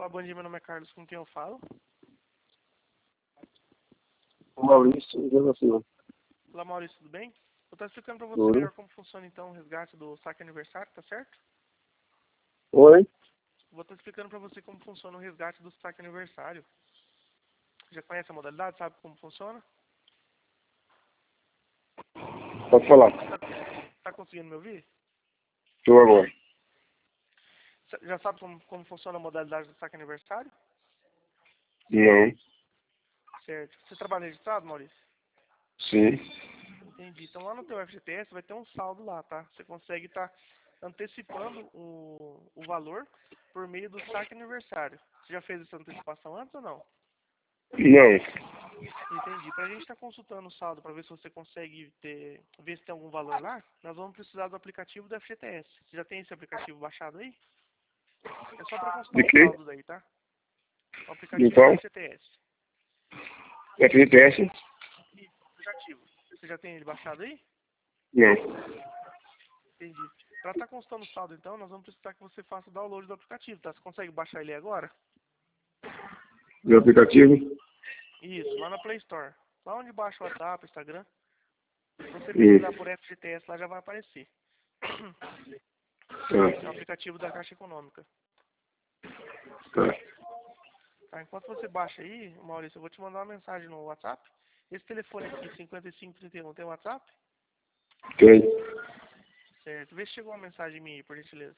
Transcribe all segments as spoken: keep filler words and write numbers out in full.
Olá, bom dia, meu nome é Carlos, com quem eu falo? O Maurício e você. Olá, Maurício, tudo bem? Eu estou explicando para você Oi. melhor como funciona então o resgate do saque aniversário, tá certo? Oi? Vou estar explicando para você como funciona o resgate do saque aniversário. Já conhece a modalidade, sabe como funciona? Pode falar. Tá, tá conseguindo me ouvir? Estou agora. Cê Já sabe como, como funciona a modalidade do saque aniversário? Não. Certo. Você trabalha registrado, Maurício? Sim. Entendi. Então lá no teu F G T S vai ter um saldo lá, tá? Você consegue estar antecipando o, o valor por meio do saque aniversário. Você já fez essa antecipação antes ou não? Não. Entendi. Para a gente estar consultando o saldo para ver se você consegue ter, ver se tem algum valor lá, nós vamos precisar do aplicativo do F G T S. Você já tem esse aplicativo baixado aí? É só para consultar De o quê? saldo daí, tá? O aplicativo do Então, F G T S. F G T S? Isso, aplicativo. Você já tem ele baixado aí? Não. Entendi. Para estar consultando o saldo, então, nós vamos precisar que você faça o download do aplicativo, tá? Você consegue baixar ele agora? Do aplicativo? Isso, lá na Play Store. Lá onde baixa o WhatsApp, Instagram. Se você pesquisar Hum. por F G T S, lá já vai aparecer. É o Tá. aplicativo da Caixa Econômica. Tá. Tá, enquanto você baixa aí, Maurício, eu vou te mandar uma mensagem no WhatsApp. Esse telefone aqui, cinquenta e cinco trinta e um, tem WhatsApp? Tem. Certo. Vê se chegou uma mensagem minha aí, por gentileza.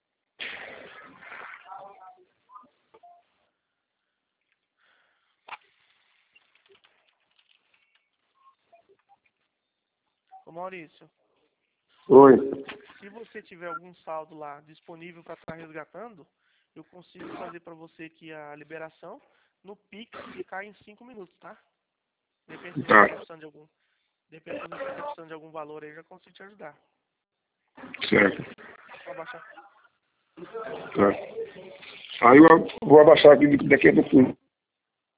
Ô Maurício, Oi. se você tiver algum saldo lá disponível para estar resgatando, eu consigo fazer para você aqui a liberação no Pix e cai em cinco minutos, tá? De repente se você Tá. estiver precisando de algum, de repente se você estiver precisando de algum valor aí, eu já consigo te ajudar. Certo. Só baixar. Tá. Aí eu vou abaixar aqui daqui a pouco.